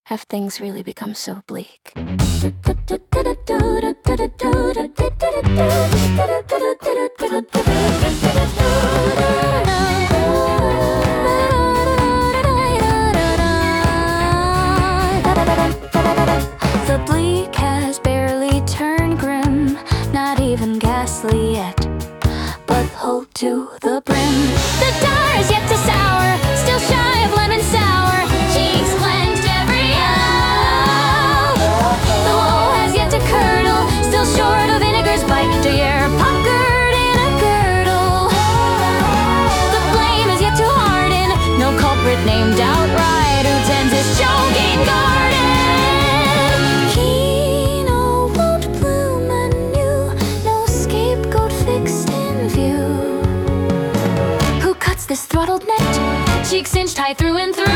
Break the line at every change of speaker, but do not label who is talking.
have things really become so bleak? The bleak has barely turned grim, not even ghastly yet, but hold to the brim. The dar is yet to sour, still shy of lemon sour, cheeks clenched every hour. The woe has yet to curdle, still short of vinegar's bite, to your puckered in a girdle. The flame is yet to harden, no culprit named outright who tends his choking garden. Kino won't bloom anew, no scapegoat fixed in view. Who cuts this throttled net, cheeks cinched high through and through?